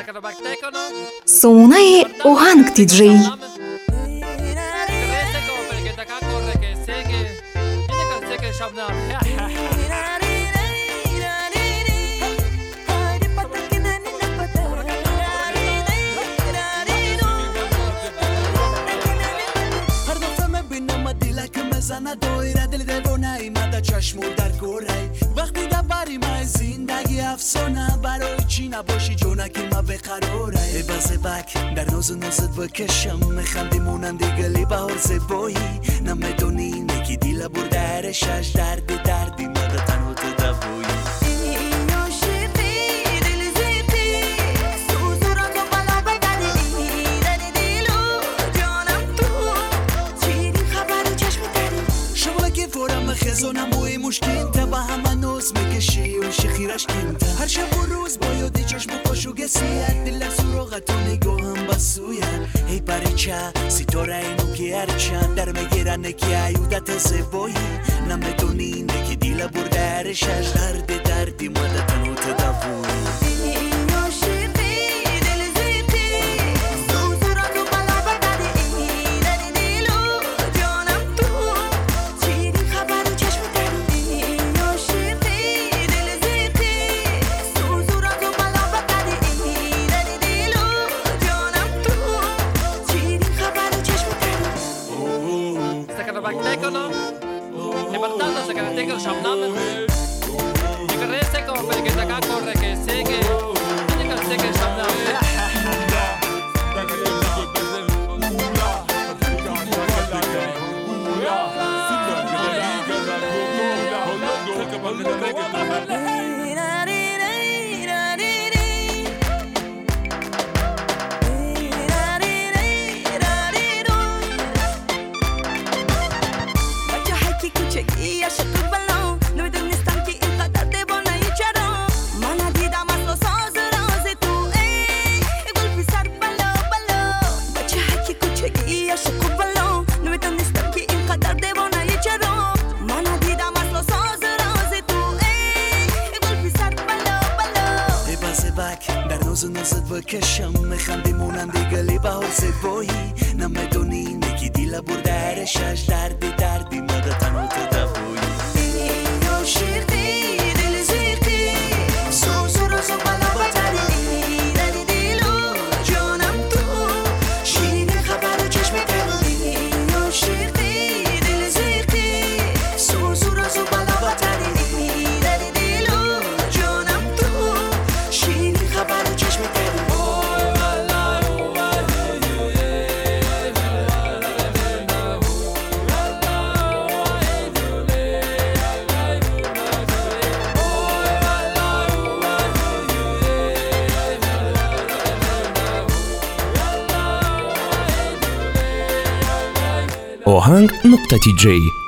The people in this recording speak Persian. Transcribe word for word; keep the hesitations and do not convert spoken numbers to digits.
Suonare Ohang دی جی. زنه دایره دل دیوانه مده چشمو در گوره وقتی در بری من زندگی افسانه برای چی نباشی جونکی ما بقراره ای بزه بک در ناز و نازت بکشم میخندی مونندی گلی بهار زبایی نمیدونی نگی دیل برده شش درد دردی مده تنها تو دوایی خزانم بوی مشکین تا با همه نوز میکشی و شخیرش کینتا هر شب و روز با یادی چشم و پاشو گسیت دل سراغت و نگاهم بسویت ای پریچه ستاره اینو که هرچند در میگیرن که عیودت زبایی نمیدونی نگی دیل برده شش درد دردی مده تنو تو دوایی در ناز و نازت بکشم میخندی مونندی گلی بهار زبایی نمیدونی نگی دیل برده شش دردی دردی مده تنها تو دوایی یا شیرتی دل زیرتی سوز و روز و بلا بطری دلی دیلو جانم تو شیرین خبر و چشم تبلی یا شیرتی دل زیرتی سوز و روز و بلا بطری دلی دیلو جانم تو شیرین خبر و چشم تبلی ohang نقطة جی